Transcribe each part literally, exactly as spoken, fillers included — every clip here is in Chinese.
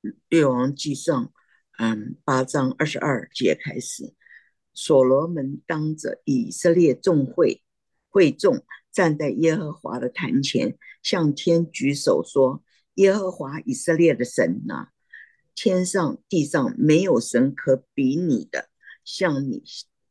列王记上，嗯，八章二十二节开始，所罗门当着以色列众会会众站在耶和华的坛前，向天举手说：耶和华以色列的神啊，天上地上没有神可比你的，像你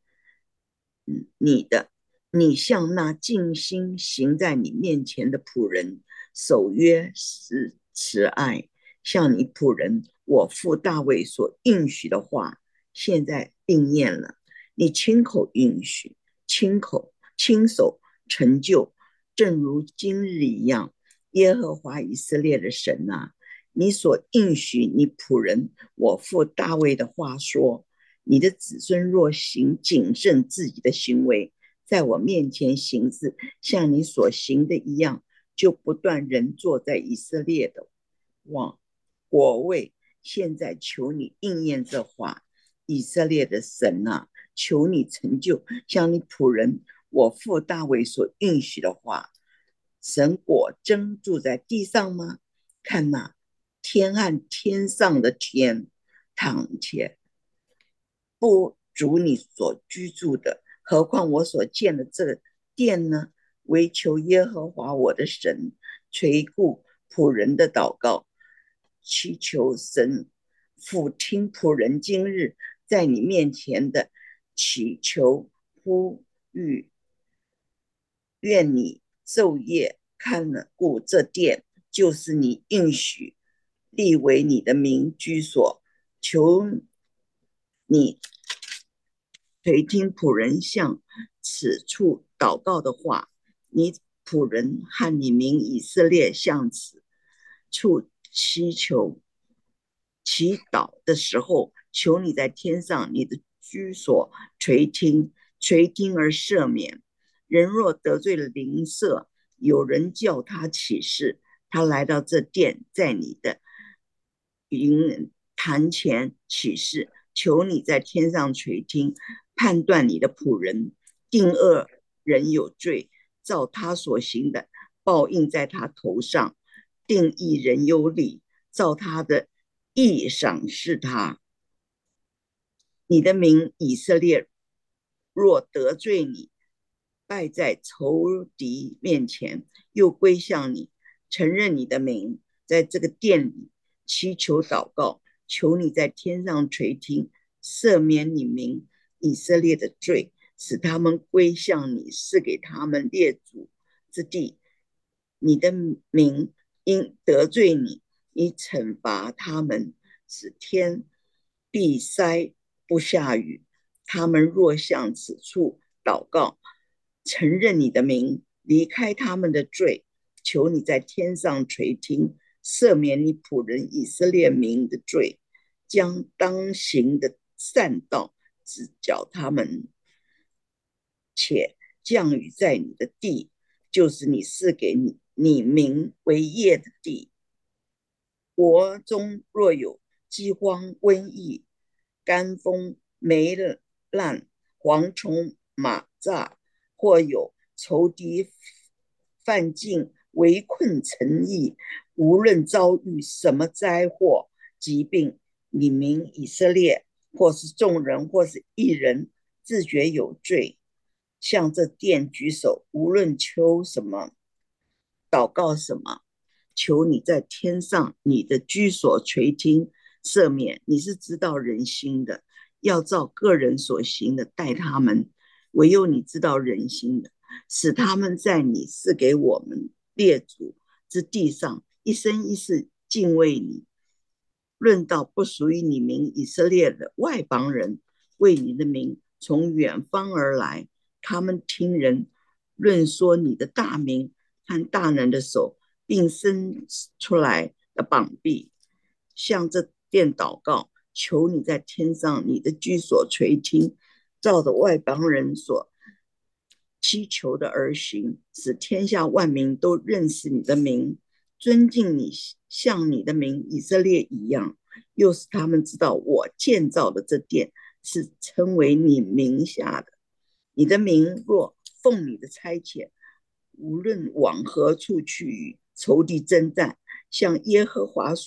你的，你向那尽心行在你面前的仆人守约是慈爱，像你仆人我父大卫所应许的话，现在应验了。你亲口应许，亲口亲手成就，正如今日一样。耶和华以色列的神啊，你所应许你仆人我父大卫的话说，你的子孙若行谨慎自己的行为，在我面前行事，像你所行的一样，就不断人坐在以色列的王国位。现在求你应验这话，以色列的神啊，求你成就像你仆人我父大卫所应许的话。神果真住在地上吗？看那天和天上的天，躺且不足你所居住的，何况我所建的这个殿呢？唯求耶和华我的神垂顾仆人的祷告，祈求神俯听仆人今日在你面前的祈求呼吁，愿你昼夜看顾这殿，就是你应许立为你的民居所，求你垂听仆人向此处祷告的话，你仆人和你民以色列向此处祈求祈祷的时候，求你在天上你的居所垂听，垂听而赦免。人若得罪了邻舍，有人叫他起誓，他来到这殿，在你的营坛前起誓，求你在天上垂听，判断你的仆人，定恶人有罪，照他所行的报应在他头上，定义人有理，照他的义赏识他。你的名以色列若得罪你，败在仇敌面前，又归向你，承认你的名，在这个殿里祈求祷告，求你在天上垂听，赦免你名以色列的罪，使他们归向你，赐给他们列祖之地。你的名因得罪你，你惩罚他们，使天闭塞不下雨。他们若向此处祷告，承认你的名，离开他们的罪，求你在天上垂听，赦免你仆人以色列民的罪，将当行的善道指教他们，且降雨在你的地，就是你赐给你你民为业的地。国中若有饥荒、瘟疫、干风、霉烂、蝗虫、马蚱，或有仇敌犯境、围困城邑，无论遭遇什么灾祸、疾病，你民以色列，或是众人，或是一人，自觉有罪，向这殿举手，无论求什么，祷告什么，求你在天上你的居所垂听赦免，你是知道人心的，要照个人所行的待他们，唯有你知道人心的，使他们在你赐给我们列祖之地上一生一世敬畏你。论到不属于你名以色列的外邦人，为你的名从远方而来，他们听人论说你的大名和大能的手，并伸出来的膀臂，向这殿祷告，求你在天上你的居所垂听，照着外邦人所祈求的而行，使天下万民都认识你的名，尊敬你，像你的名以色列一样，又使他们知道我建造的这殿是称为你名下的。你的名若奉你的差遣，无论往何处去与仇敌征战，向耶和华所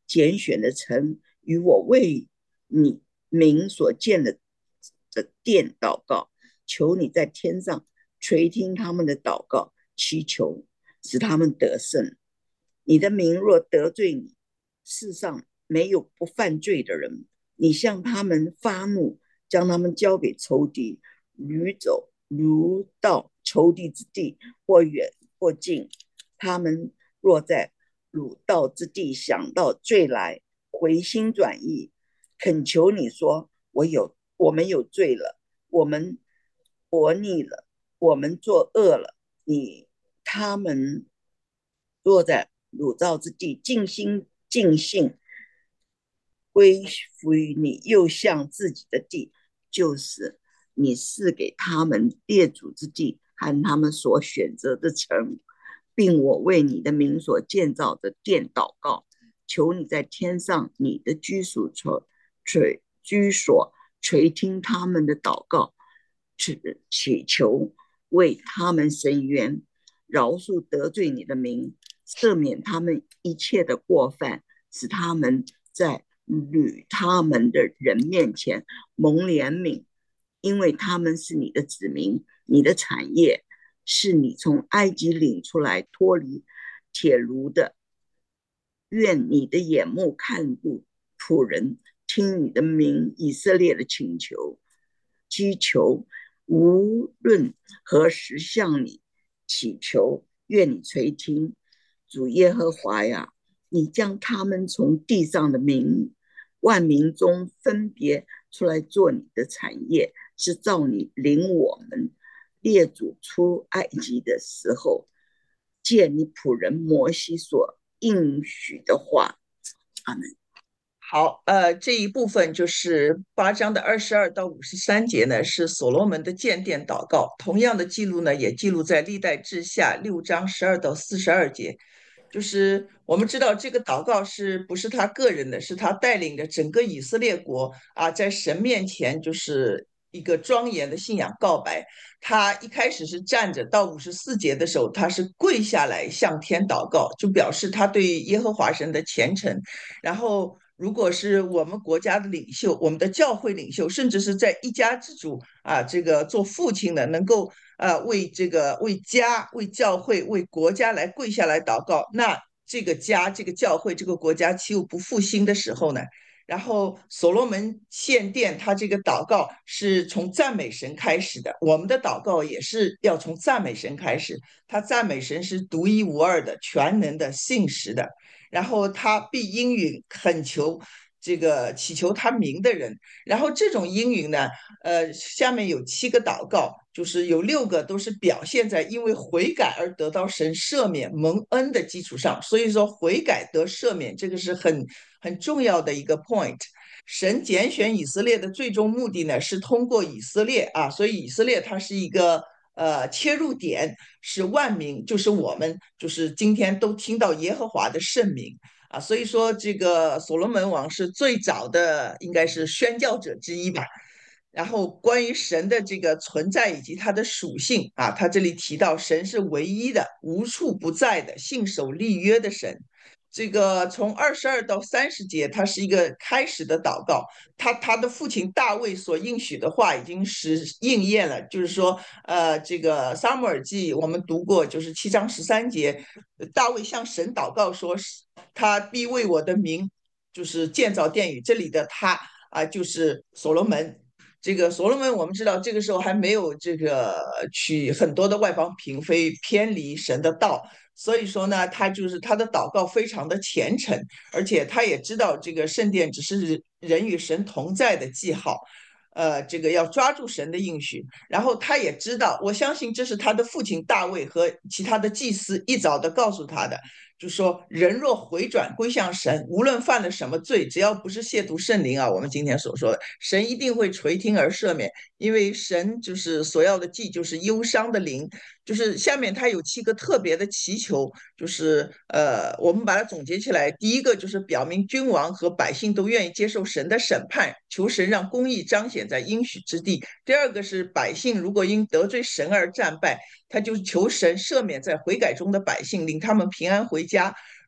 拣选的城与我为你名所建的的殿祷告，求你在天上垂听他们的祷告，祈求使他们得胜。你的名若得罪你，世上没有不犯罪的人。你向他们发怒，将他们交给仇敌，掳走掳到仇敌之地，或远或近。他们若在掳到之地想到罪来，回心转意，恳求你说：我有我们有罪了，我们活逆了，我们作恶了。你他们若在掳到之地尽心尽性归服于你，又向自己的地，就是你赐给他们列祖之地和他们所选择的城，并我为你的名所建造的殿祷告，求你在天上你的居所垂居所垂听他们的祷告，祈求为他们伸冤，饶恕得罪你的名，赦免他们一切的过犯，使他们在与他们的人面前蒙怜悯，因为他们是你的子民，你的产业，是你从埃及领出来脱离铁炉的。愿你的眼目看顾仆人，听你的名以色列的请求，祈求无论何时向你祈求，愿你垂听。主耶和华呀，你将他们从地上的民万民中分别出来做你的产业，是照你领我们列祖出埃及的时候，借你仆人摩西所应许的话。阿门。 好，呃，这一部分就是八章的二十二到五十三节呢，是所罗门的建殿祷告。同样的记录呢，也记录在历代志下六章十二到四十二节。就是我们知道这个祷告是不是他个人的，是他带领着整个以色列国啊，在神面前就是一个庄严的信仰告白。他一开始是站着，到五十四节的时候，他是跪下来向天祷告，就表示他对耶和华神的虔诚。然后，如果是我们国家的领袖，我们的教会领袖，甚至是在一家之主啊，这个做父亲的，能够呃为这个为家、为教会、为国家来跪下来祷告，那这个家、这个教会、这个国家岂有不复兴的时候呢？然后所罗门献殿，他这个祷告是从赞美神开始的，我们的祷告也是要从赞美神开始。他赞美神是独一无二的、全能的、信实的。然后他必应允恳求这个祈求他名的人。然后这种应允呢，呃，下面有七个祷告，就是有六个都是表现在因为悔改而得到神赦免蒙恩的基础上。所以说悔改得赦免，这个是很很重要的一个 point。神拣选以色列的最终目的呢，是通过以色列啊，所以以色列它是一个呃切入点，是万民，就是我们，就是今天都听到耶和华的圣名啊，所以说这个所罗门王是最早的，应该是宣教者之一吧。然后关于神的这个存在以及他的属性啊，他这里提到神是唯一的、无处不在的、信守立约的神。这个从二十二到三十节，它是一个开始的祷告。他他的父亲大卫所应许的话已经是应验了，就是说，呃，这个撒母耳记我们读过，就是七章十三节，大卫向神祷告说，他必为我的名，就是建造殿宇。这里的他啊，就是所罗门。这个所罗门，我们知道这个时候还没有这个娶很多的外邦嫔妃，偏离神的道，所以说呢，他就是他的祷告非常的虔诚，而且他也知道这个圣殿只是人与神同在的记号，呃，这个要抓住神的应许。然后他也知道，我相信这是他的父亲大卫和其他的祭司一早的告诉他的，就说人若回转归向神，无论犯了什么罪，只要不是亵渎圣灵啊，我们今天所说的，神一定会垂听而赦免，因为神就是所要的祭，就是忧伤的灵。就是下面他有七个特别的祈求，就是呃，我们把它总结起来，第一个就是表明君王和百姓都愿意接受神的审判，求神让公义彰显在应许之地；第二个是百姓如果因得罪神而战败，他就求神赦免在悔改中的百姓，领他们平安回家。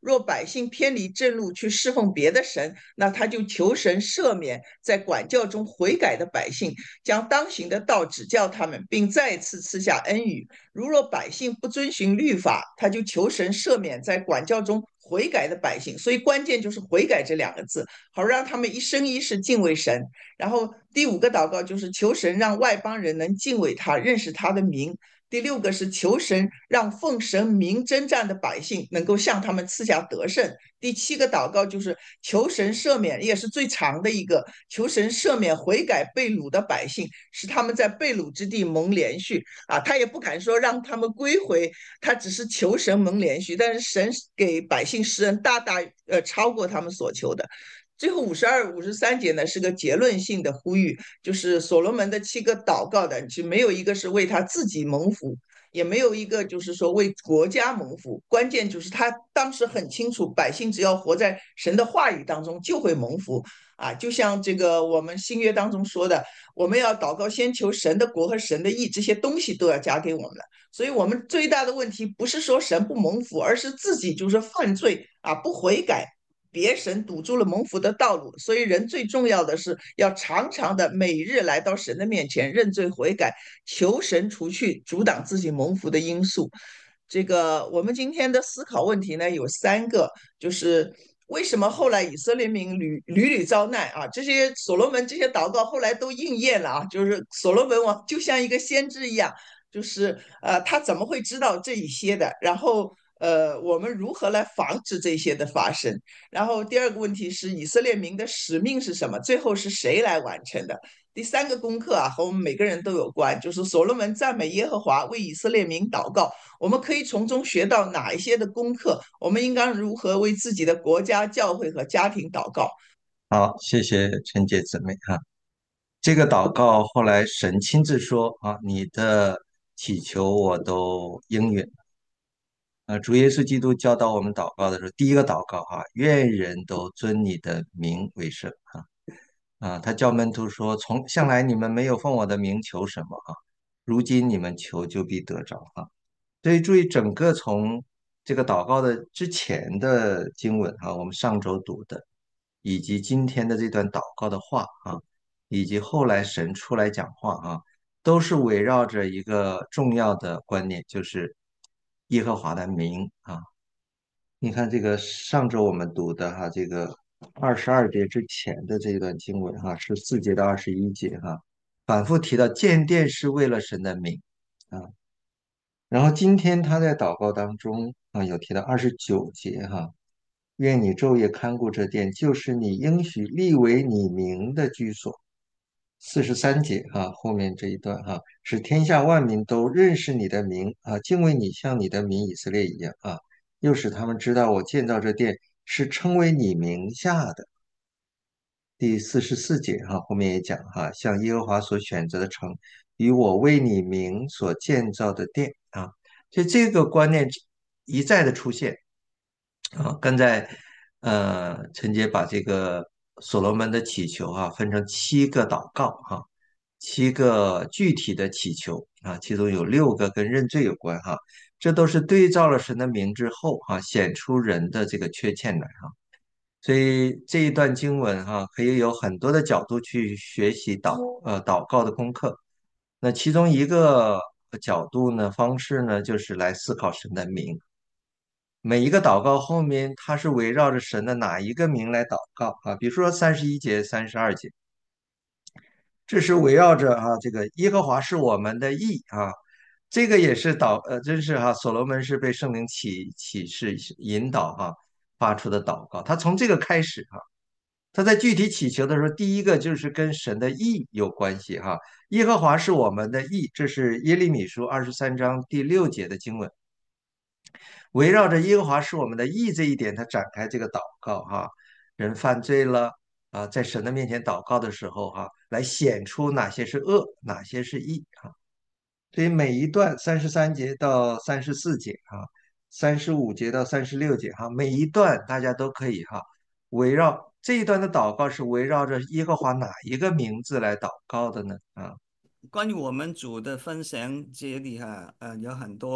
若百姓偏离正路去侍奉别的神，那他就求神赦免在管教中悔改的百姓，将当行的道指教他们，并再次赐下恩雨。如若百姓不遵循律法，他就求神赦免在管教中悔改的百姓。所以关键就是悔改这两个字，好让他们一生一世敬畏神。然后第五个祷告就是求神让外邦人能敬畏他，认识他的名。第六个是求神让奉神名征战的百姓能够向他们赐下得胜。第七个祷告就是求神赦免，也是最长的一个，求神赦免悔改被掳的百姓，使他们在被掳之地蒙连续啊。他也不敢说让他们归回，他只是求神蒙连续，但是神给百姓施恩大大呃超过他们所求的。最后五十二、五十三节呢是个结论性的呼吁，就是所罗门的七个祷告的，就没有一个是为他自己蒙福，也没有一个就是说为国家蒙福。关键就是他当时很清楚，百姓只要活在神的话语当中，就会蒙福啊。就像这个我们新约当中说的，我们要祷告，先求神的国和神的义，这些东西都要加给我们了。所以，我们最大的问题不是说神不蒙福，而是自己就是犯罪啊，不悔改。别神堵住了蒙福的道路，所以人最重要的是要常常的每日来到神的面前认罪悔改，求神除去阻挡自己蒙福的因素。这个我们今天的思考问题呢有三个，就是为什么后来以色列民屡屡屡遭难啊？这些所罗门这些祷告后来都应验了啊，就是所罗门王就像一个先知一样，就是呃他怎么会知道这一些的？然后呃我们如何来防止这些的发生？然后第二个问题是以色列民的使命是什么？最后是谁来完成的？第三个功课啊，和我们每个人都有关，就是所罗门赞美耶和华，为以色列民祷告。我们可以从中学到哪一些的功课？我们应该如何为自己的国家、教会和家庭祷告？ 好，谢谢陈姐姊妹哈。这个祷告后来神亲自说啊，你的祈求我都应允。呃，主耶稣基督教导我们祷告的时候，第一个祷告哈，愿人都尊你的名为圣哈。啊，他叫门徒说，从向来你们没有奉我的名求什么哈，如今你们求就必得着哈。所以注意整个从这个祷告的之前的经文哈，我们上周读的，以及今天的这段祷告的话啊，以及后来神出来讲话啊，都是围绕着一个重要的观念，就是耶和华的名啊。你看这个上周我们读的哈，这个二十二节之前的这一段经文哈，十四节到二十一节哈，反复提到建殿是为了神的名啊。然后今天他在祷告当中啊，有提到二十九节哈，愿你昼夜看顾这殿，就是你应许立为你名的居所。四十三节哈，后面这一段哈，使天下万民都认识你的名啊，敬畏你，像你的名以色列一样啊，又使他们知道我建造这殿是称为你名下的。第四十四节哈，后面也讲哈，像耶和华所选择的城，与我为你名所建造的殿啊，就这个观念一再的出现啊。刚才呃，陈杰把这个所罗门的祈求啊分成七个祷告哈，七个具体的祈求啊，其中有六个跟认罪有关哈，这都是对照了神的名之后哈，显出人的这个缺陷来哈。所以这一段经文哈，可以有很多的角度去学习祷呃祷告的功课。那其中一个角度呢，方式呢，就是来思考神的名。每一个祷告后面，它是围绕着神的哪一个名来祷告啊？比如说三十一节、三十二节，这是围绕着啊这个耶和华是我们的义啊，这个也是祷呃，真是哈、所罗门是被圣灵启启示引导哈、发出的祷告，他从这个开始哈、他在具体祈求的时候，第一个就是跟神的义有关系哈。耶和华是我们的义，这是耶利米书二十三章第六节的经文。围绕着耶和华是我们的义这一点，他展开这个祷告哈。人犯罪了啊，在神的面前祷告的时候哈，来显出哪些是恶，哪些是义哈。所以每一段三十三节到三十四节哈，三十五节到三十六节哈，每一段大家都可以哈，围绕这一段的祷告是围绕着耶和华哪一个名字来祷告的呢？啊， 关于我们组的分享这里哈，呃，有很多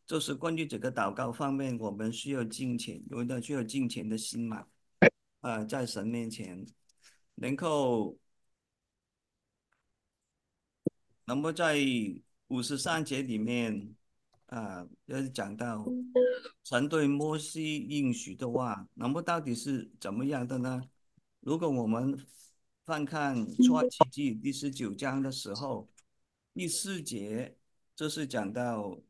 就是关于这个祷告方面，我们需要敬虔，有的需要敬虔的心嘛，呃，在神面前，能够，那么在五十三节里面，啊、要讲到神对摩西应许的话，那么到底是怎么样的呢？如果我们翻看出埃及记第十九章的时候，第四节，这是讲到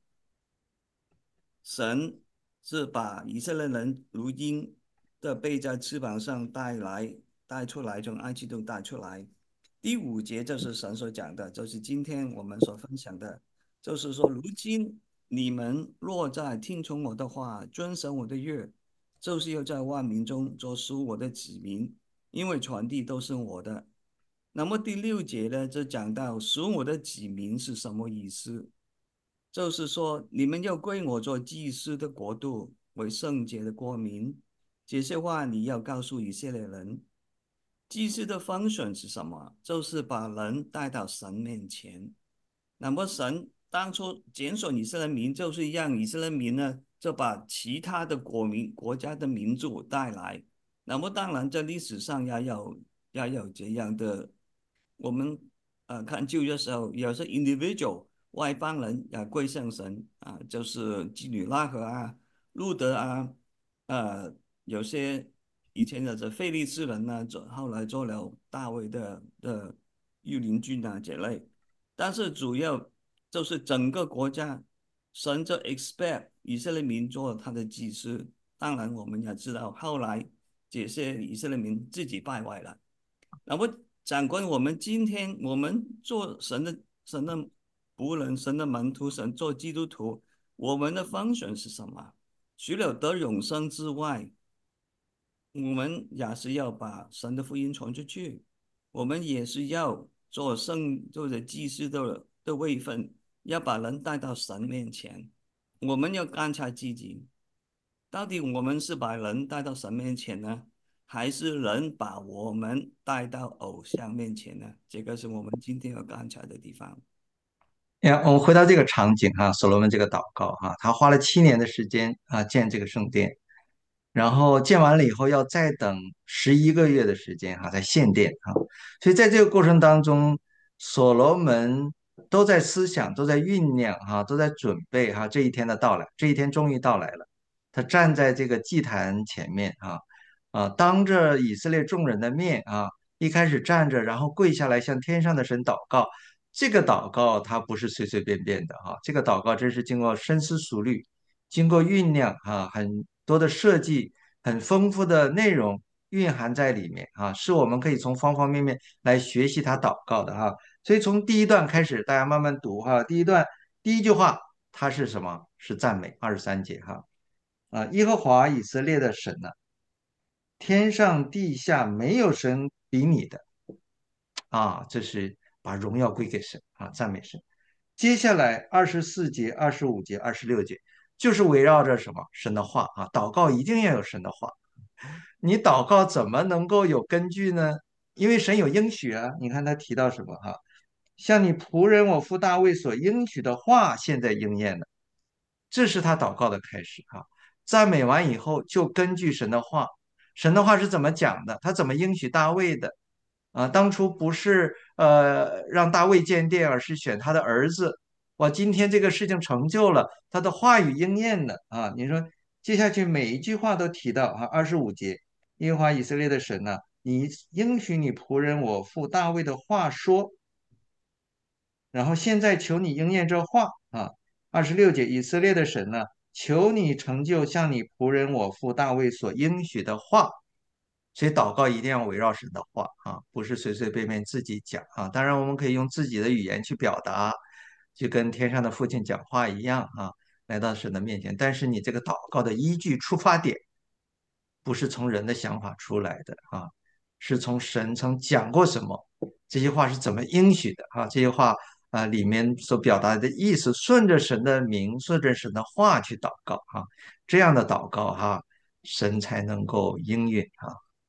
神是把以色列人如鹰的背在翅膀上带来带出来，从埃及中带出来。第五节就是神所讲的，就是今天我们所分享的，就是说，如今你们若在听从我的话，遵守我的约，就是要在万民中做属我的子民，因为传递都是我的。那么第六节呢，就讲到属我的子民是什么意思？就是说，你们要归我做祭司的国度，为圣洁的国民。这些话你要告诉以色列人。祭司的 function 是什么？就是把人带到神面前。那么神当初拣选以色列民，就是让以色列民呢，就把其他的国民国家的民族带来。那么当然，在历史上也有也有这样的，我们呃看旧约的时候，有些 individual 外邦人也归向神啊，就是基女拉合啊、路德啊，呃，有些以前的这非利士人呢，做后来做了大卫的的御林军啊这类。但是主要就是整个国家，神就 expect 以色列民做他的祭司。当然，我们也知道后来这些以色列民自己败坏了。那么，长官，我们今天我们做神的神的仆人、神的门徒、神做基督徒，我们的方选是什么？除了得永生之外，我们也是要把神的福音传出去，我们也是要做圣，做的祭司的的位分，要把人带到神面前。我们要观察自己，到底我们是把人带到神面前呢，还是人把我们带到偶像面前呢？这个是我们今天要观察的地方。 呀，我们回到这个场景哈，所罗门这个祷告哈，他花了七年的时间啊建这个圣殿，然后建完了以后要再等十一个月的时间哈才献殿哈，所以在这个过程当中，所罗门都在思想，都在酝酿哈，都在准备哈这一天的到来，这一天终于到来了。他站在这个祭坛前面啊啊，当着以色列众人的面啊，一开始站着，然后跪下来向天上的神祷告。这个祷告它不是随随便便的哈，这个祷告真是经过深思熟虑，经过酝酿啊，很多的设计，很丰富的内容蕴含在里面啊，是我们可以从方方面面来学习他祷告的哈。所以从第一段开始，大家慢慢读哈。第一段第一句话，它是什么？是赞美，二十三节哈啊，耶和华以色列的神呐、天上地下没有神比你的。啊，这是把荣耀归给神啊，赞美神。接下来二十四节、二十五节、二十六节，就是围绕着什么神的话啊，祷告一定要有神的话。你祷告怎么能够有根据呢？因为神有应许啊。你看他提到什么哈？像你仆人我父大卫所应许的话，现在应验了。这是他祷告的开始哈。赞美完以后，就根据神的话，神的话是怎么讲的？他怎么应许大卫的？啊，当初不是呃让大卫建殿，而是选他的儿子。哇，今天这个事情成就了，他的话语应验了啊！你说接下去每一句话都提到啊，二十五节，耶和华以色列的神呐、你应许你仆人我父大卫的话说，然后现在求你应验这话啊。二十六节，以色列的神呢，求你成就像你仆人我父大卫所应许的话。所以祷告一定要围绕神的话啊，不是随随便便自己讲啊。当然，我们可以用自己的语言去表达，就跟天上的父亲讲话一样啊，来到神的面前。但是你这个祷告的依据、出发点，不是从人的想法出来的啊，是从神曾讲过什么，这些话是怎么应许的啊？这些话啊里面所表达的意思，顺着神的名，顺着神的话去祷告啊，这样的祷告哈、神才能够应允啊。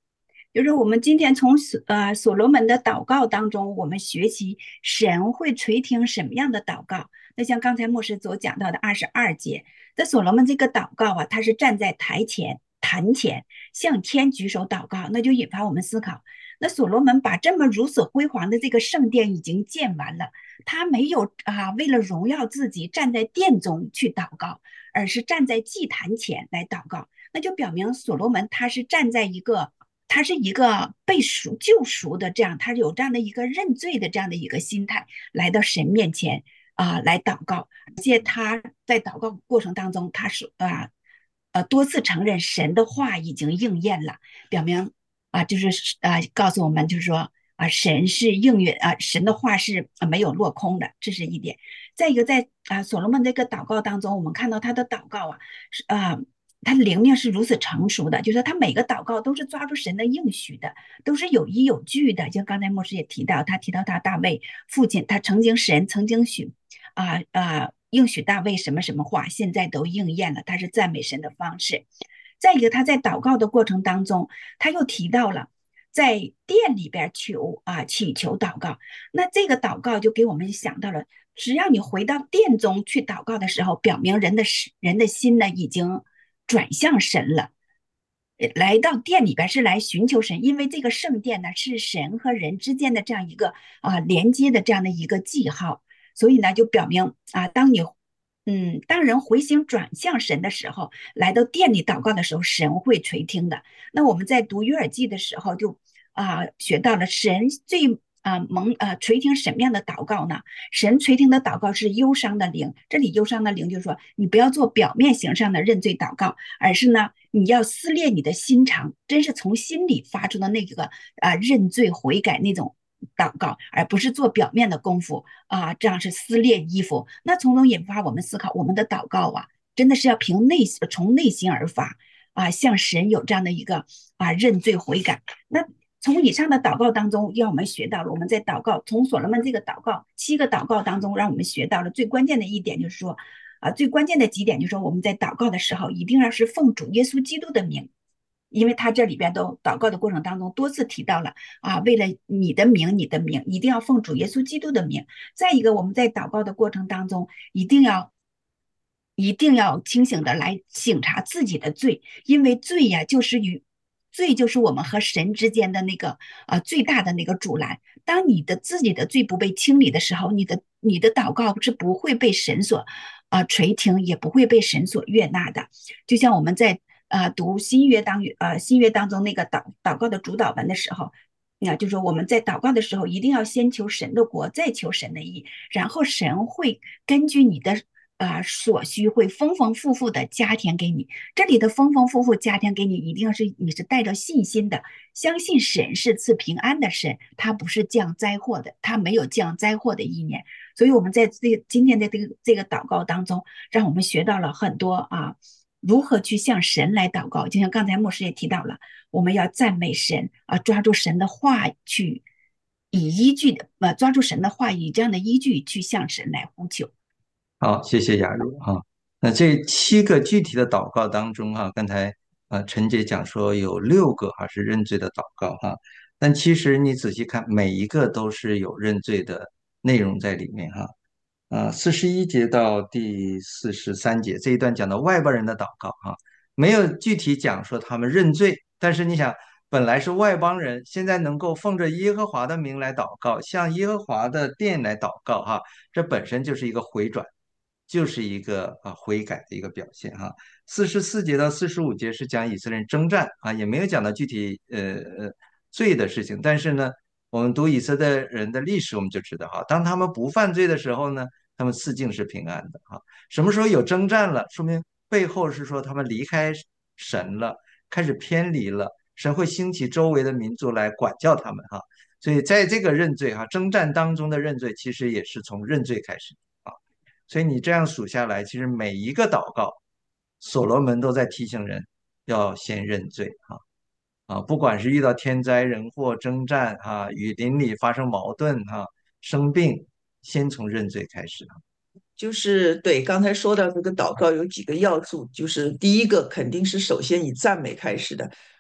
就是我们今天从所呃所罗门的祷告当中，我们学习神会垂听什么样的祷告。那像刚才牧师所讲到的二十二节，在所罗门这个祷告啊，他是站在台前坛前向天举手祷告，那就引发我们思考。那所罗门把这么如此辉煌的这个圣殿已经建完了，他没有啊为了荣耀自己站在殿中去祷告，而是站在祭坛前来祷告，那就表明所罗门他是站在一个他是一个被赎救赎的这样，他有这样的一个认罪的这样的一个心态来到神面前啊、呃、来祷告，而且他在祷告过程当中，他是啊呃多次承认神的话已经应验了，表明啊就是啊、呃、告诉我们就是说啊神是应允啊神的话是没有落空的，这是一点。再一个在啊所罗门这个祷告当中，我们看到他的祷告啊是啊。呃他的灵命是如此成熟的，就是他每个祷告都是抓住神的应许的，都是有依有据的。就刚才牧师也提到，他提到他大卫父亲，他曾经神曾经许啊啊应许大卫什么什么话，现在都应验了，他是赞美神的方式。再一个，他在祷告的过程当中，他又提到了在殿里边求啊祈求祷告，那这个祷告就给我们想到了，只要你回到殿中去祷告的时候，表明人的人的心呢已经转向神了，来到殿里边是来寻求神，因为这个圣殿呢是神和人之间的这样一个啊连接的这样的一个记号，所以呢就表明啊，当你嗯当人回心转向神的时候，来到殿里祷告的时候，神会垂听的。那我们在读约珥记的时候就啊学到了神最啊蒙啊垂听什么样的祷告呢？神垂听的祷告是忧伤的灵，这里忧伤的灵就是说，你不要做表面形上的认罪祷告，而是呢，你要撕裂你的心肠，真是从心里发出的那个啊认罪悔改那种祷告，而不是做表面的功夫啊，这样是撕裂衣服。那从中引发我们思考，我们的祷告啊，真的是要凭内从内心而发啊，向神有这样的一个啊认罪悔改。那从以上的祷告当中，让我们学到了我们在祷告，从所罗门这个祷告七个祷告当中，让我们学到了最关键的一点，就是说啊，最关键的几点就是说，我们在祷告的时候，一定要是奉主耶稣基督的名，因为他这里边都祷告的过程当中多次提到了啊，为了你的名，你的名一定要奉主耶稣基督的名。再一个，我们在祷告的过程当中，一定要。一定要清醒的来省察自己的罪，因为罪呀，就是与罪就是我们和神之间的那个啊、呃、最大的那个阻拦。当你的自己的罪不被清理的时候，你的你的祷告是不会被神所啊、呃、垂听，也不会被神所悦纳的。就像我们在啊、呃、读新约当呃新约当中那个祷祷告的主导文的时候。那就是说我们在祷告的时候，一定要先求神的国，再求神的义，然后神会根据你的呃所需，会丰丰富富的加添给你。这里的丰丰富富加添给你，一定是你是带着信心的，相信神是赐平安的神，他不是降灾祸的，他没有降灾祸的意念。所以我们在这个今天的这个这个祷告当中，让我们学到了很多啊。如何去向神来祷告？就像刚才牧师也提到了，我们要赞美神啊，抓住神的话去，以依据的呃，抓住神的话，以这样的依据去向神来呼求。 好，谢谢雅茹哈。那这七个具体的祷告当中哈，刚才啊陈姐讲说有六个哈是认罪的祷告哈，但其实你仔细看，每一个都是有认罪的内容在里面哈。啊，四十一节到第四十三节这一段讲的外邦人的祷告哈，没有具体讲说他们认罪，但是你想，本来是外邦人，现在能够奉着耶和华的名来祷告，向耶和华的殿来祷告哈，这本身就是一个回转，就是一个啊悔改的一个表现哈。四十四节到四十五节是讲以色列人征战啊，也没有讲到具体呃呃罪的事情，但是呢，我们读以色列人的历史，我们就知道哈，当他们不犯罪的时候呢，他们四境是平安的哈。什么时候有征战了，说明背后是说他们离开神了，开始偏离了，神会兴起周围的民族来管教他们哈。所以在这个认罪哈征战当中的认罪，其实也是从认罪开始啊。所以你这样数下来，其实每一个祷告，所罗门都在提醒人要先认罪哈。啊，不管是遇到天灾人祸、征战啊，与邻里发生矛盾哈、生病，先从认罪开始。 就是对刚才说到这个祷告有几个要素，就是第一个肯定是首先以赞美开始的。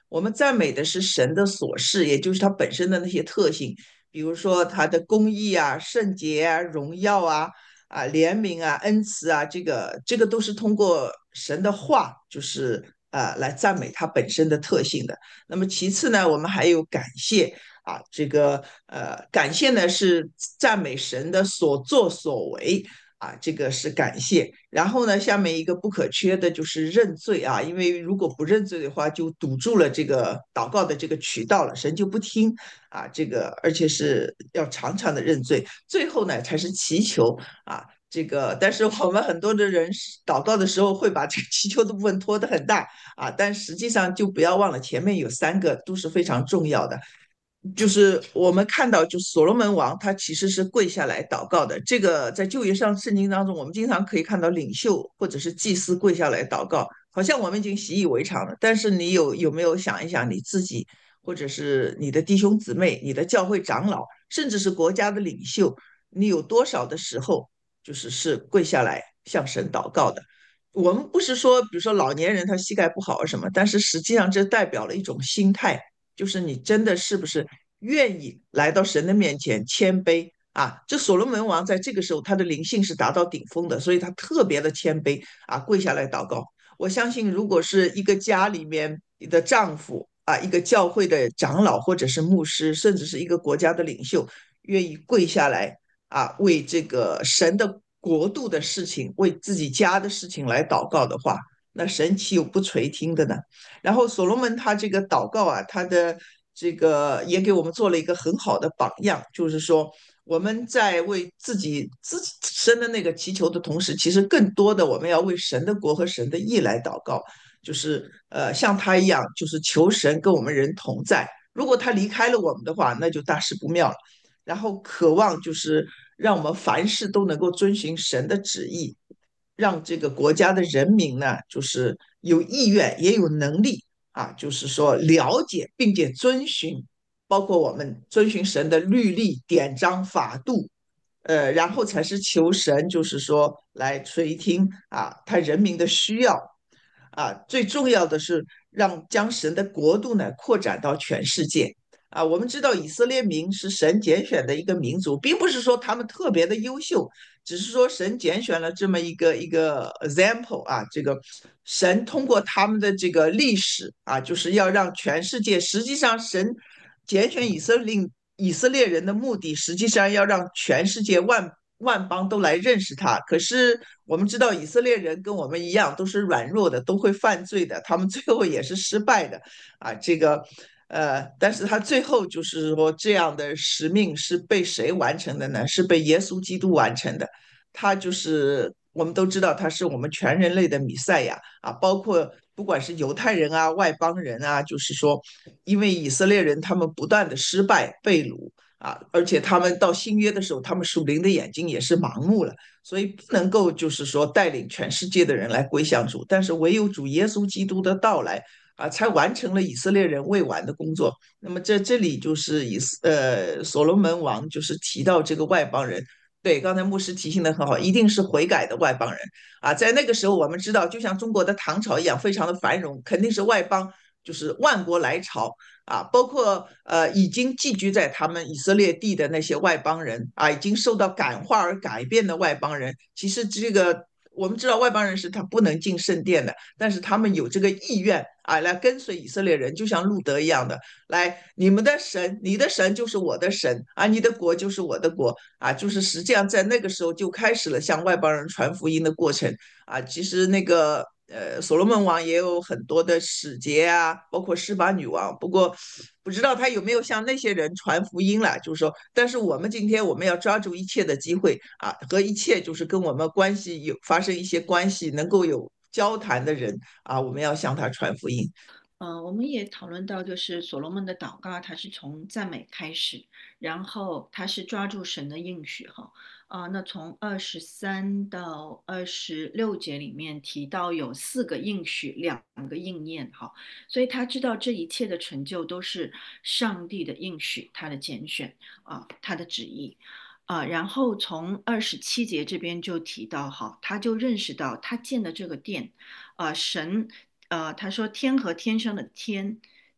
我们赞美的是神的所事，也就是他本身的那些特性，比如说他的公义啊、圣洁啊、荣耀啊、啊怜悯啊、恩慈啊，这个这个都是通过神的话，就是呃来赞美他本身的特性的。那么其次呢，我们还有感谢啊，这个呃感谢呢是赞美神的所作所为。啊，这个是感谢。然后呢，下面一个不可缺的就是认罪啊，因为如果不认罪的话，就堵住了这个祷告的这个渠道了，神就不听啊。这个而且是要常常的认罪。最后呢，才是祈求啊。这个，但是我们很多的人祷告的时候会把这个祈求的部分拖得很大啊，但实际上就不要忘了前面有三个都是非常重要的。就是我们看到，就所罗门王他其实是跪下来祷告的。这个在旧约上圣经当中，我们经常可以看到领袖或者是祭司跪下来祷告，好像我们已经习以为常了。但是你有有没有想一想你自己，或者是你的弟兄姊妹、你的教会长老，甚至是国家的领袖，你有多少的时候就是是跪下来向神祷告的？我们不是说，比如说老年人他膝盖不好啊什么，但是实际上这代表了一种心态。就是你真的是不是愿意来到神的面前谦卑啊？这所罗门王在这个时候他的灵性是达到顶峰的，所以他特别的谦卑啊，跪下来祷告。我相信，如果是一个家里面你的丈夫啊，一个教会的长老或者是牧师，甚至是一个国家的领袖，愿意跪下来啊，为这个神的国度的事情，为自己家的事情来祷告的话，那神岂有不垂听的呢？然后所罗门他这个祷告啊，他的这个也给我们做了一个很好的榜样，就是说我们在为自己自身的那个祈求的同时，其实更多的我们要为神的国和神的义来祷告，就是呃像他一样，就是求神跟我们人同在。如果他离开了我们的话，那就大事不妙了。然后渴望就是让我们凡事都能够遵循神的旨意，让这个国家的人民呢，就是有意愿也有能力啊，就是说了解并且遵循，包括我们遵循神的律例、典章、法度，呃，然后才是求神，就是说来垂听啊，他人民的需要啊，最重要的是让将神的国度呢扩展到全世界。啊，我们知道以色列民是神拣选的一个民族，并不是说他们特别的优秀，只是说神拣选了这么一个一个 example 啊，这个神通过他们的这个历史啊，就是要让全世界，实际上神拣选以色列以色列人的目的，实际上要让全世界万万邦都来认识他。可是我们知道以色列人跟我们一样，都是软弱的，都会犯罪的，他们最后也是失败的啊，这个。呃，但是他最后就是说，这样的使命是被谁完成的呢？是被耶稣基督完成的。他就是我们都知道，他是我们全人类的弥赛亚啊，包括不管是犹太人啊、外邦人啊，就是说，因为以色列人他们不断的失败、被掳啊，而且他们到新约的时候，他们属灵的眼睛也是盲目了，所以不能够就是说带领全世界的人来归向主，但是唯有主耶稣基督的到来。啊，才完成了以色列人未完的工作。那么这这里就是以呃所罗门王就是提到这个外邦人，对，刚才牧师提醒的很好，一定是悔改的外邦人啊。在那个时候，我们知道，就像中国的唐朝一样，非常的繁荣，肯定是外邦，就是万国来朝啊，包括呃已经寄居在他们以色列地的那些外邦人啊，已经受到感化而改变的外邦人，其实这个。我们知道外邦人是他不能进圣殿的，但是他们有这个意愿啊，来跟随以色列人，就像路德一样的，来你们的神，你的神就是我的神啊，你的国就是我的国啊，就是实际上在那个时候就开始了向外邦人传福音的过程啊。其实那个呃，所罗门王也有很多的使节啊，包括施巴女王，不过不知道他有没有向那些人传福音了。就是说，但是我们今天我们要抓住一切的机会啊，和一切就是跟我们关系有发生一些关系，能够有交谈的人啊，我们要向他传福音。 呃，我们也讨论到，就是所罗门的祷告，他是从赞美开始，然后他是抓住神的应许哈。啊、那从二十三到二十六节里面提到有四个应许，两个应验哈，所以他知道这一切的成就都是上帝的应许，他的拣选啊、他的旨意。啊、然后从二十七节这边就提到哈，他就认识到他建的这个殿，啊、神。呃，他说天和天上的天，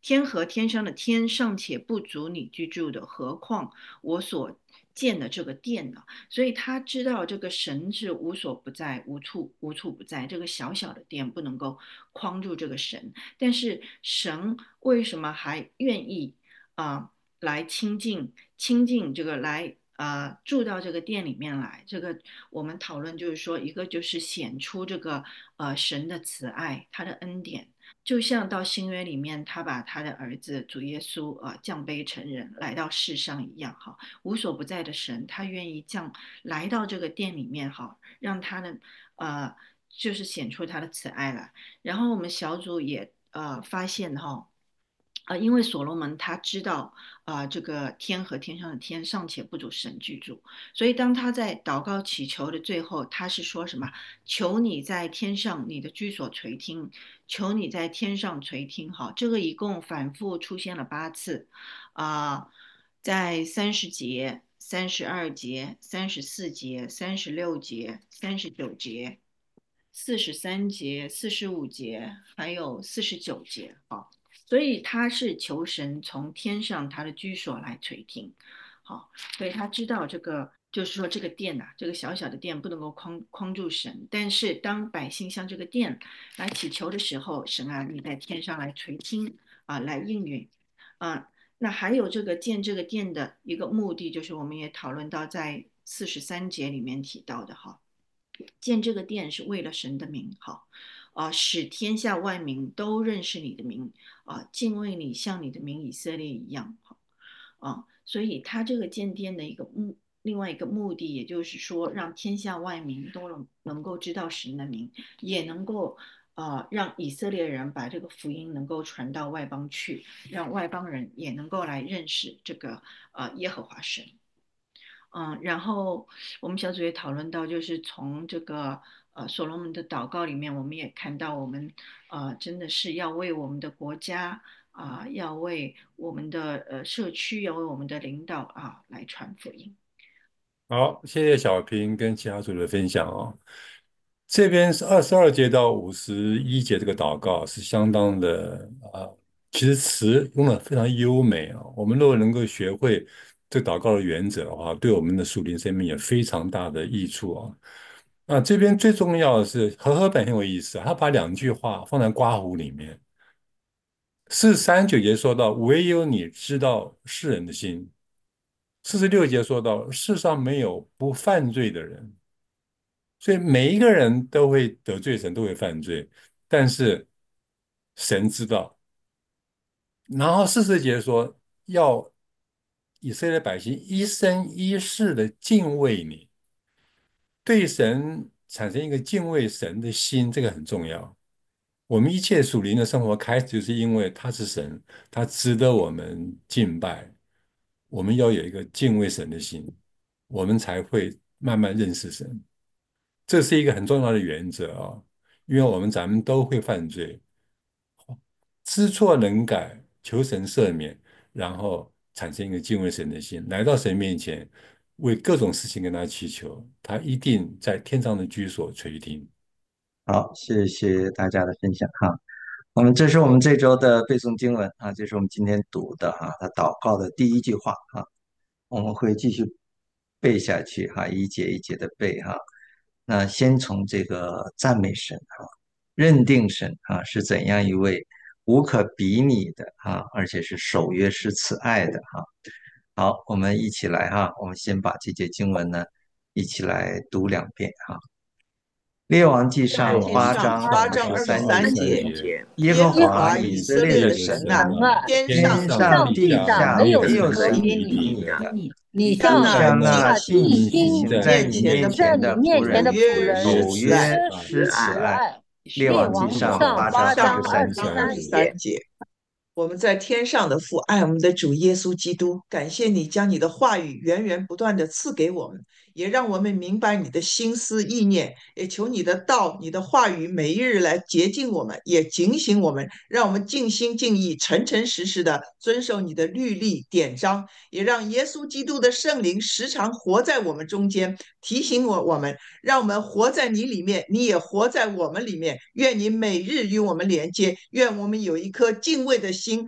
天和天上的天尚且不足你居住的，何况我所建的这个殿呢？所以他知道这个神是无所不在、无处无处不在，这个小小的殿不能够框住这个神。但是神为什么还愿意啊、呃、来亲近亲近这个来？呃，住到这个殿里面来，这个我们讨论就是说，一个就是显出这个呃神的慈爱，他的恩典，就像到新约里面，他把他的儿子主耶稣呃降卑成人来到世上一样哈，无所不在的神，他愿意降来到这个殿里面哈，让他的呃就是显出他的慈爱来。然后我们小组也呃发现哈。呃，因为所罗门他知道，啊、呃，这个天和天上的天尚且不足神居住，所以当他在祷告祈求的最后，他是说什么？求你在天上，你的居所垂听；求你在天上垂听。好，这个一共反复出现了八次，啊、呃，在三十节、三十二节、三十四节、三十六节、三十九节、四十三节、四十五节，还有四十九节。好。所以他是求神从天上他的居所来垂听，好，所以他知道这个就是说这个殿呐、啊，这个小小的殿不能够框框住神，但是当百姓向这个殿来祈求的时候，神啊，你在天上来垂听啊，来应允啊。那还有这个建这个殿的一个目的，就是我们也讨论到在四十三节里面提到的哈，建这个殿是为了神的名好。啊、呃，使天下万民都认识你的名，啊、呃，敬畏你，像你的名以色列一样，啊、呃，所以他这个建殿的一个目，另外一个目的，也就是说，让天下万民都能能够知道神的名，也能够呃让以色列人把这个福音能够传到外邦去，让外邦人也能够来认识这个呃耶和华神。嗯，然后我们小组也讨论到，就是从这个呃所罗门的祷告里面，我们也看到，我们呃真的是要为我们的国家啊、呃，要为我们的呃社区，要为我们的领导啊来传福音。 好，谢谢小平跟其他组的分享哦。这边是二十二节到五十一节，这个祷告是相当的啊、呃其实词用的非常优美啊。我们如果能够学会这祷告的原则的话，对我们的属灵生命有非常大的益处啊。那这边最重要的是和合本很有意思啊，他把两句话放在括弧里面。四十三九节说到，唯有你知道世人的心。四十六节说到，世上没有不犯罪的人。所以每一个人都会得罪神，都会犯罪，但是神知道。然后四十节说，要以色列百姓一生一世的敬畏你，对神产生一个敬畏神的心，这个很重要。我们一切属灵的生活开始，就是因为他是神，他值得我们敬拜。我们要有一个敬畏神的心，我们才会慢慢认识神。这是一个很重要的原则啊，因为我们咱们都会犯罪，知错能改，求神赦免，然后产生一个敬畏神的心，来到神面前，为各种事情跟他祈求，他一定在天上的居所垂听。 好，谢谢大家的分享哈。我们这是我们这周的背诵经文啊，这是我们今天读的啊，他祷告的第一句话啊，我们会继续背下去哈，一节一节的背哈。那先从这个赞美神哈，认定神啊是怎样一位无可比拟的啊，而且是守约施慈爱的哈。好，我们一起来哈，我们先把这节经文呢一起来读两遍哈。列王纪上八章八章五十二十三三节， 节， 耶和耶和华华以色以色列的列的神神啊， 啊， 天天上上地地下没没有可能以比拟的。 你你向向那尽尽心心在你面前的仆人守约守施约慈施慈爱。 爱。列王纪上八章上二十三节。 二十三节。我们在天上的父，爱我们的主耶稣基督，感谢你将你的话语源源不断的赐给我们，也让我们明白你的心思意念，也求你的道、你的话语每一日来洁净我们，也警醒我们，让我们尽心尽意、诚诚实实的遵守你的律例典章，也让耶稣基督的圣灵时常活在我们中间，提醒我我们，让我们活在你里面，你也活在我们里面。愿你每日与我们连接，愿我们有一颗敬畏的心，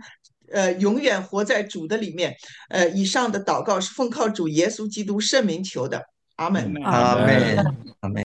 呃，永远活在主的里面。呃，以上的祷告是奉靠主耶稣基督圣名求的，阿门。 阿门。 阿阿门。 妹，阿妹。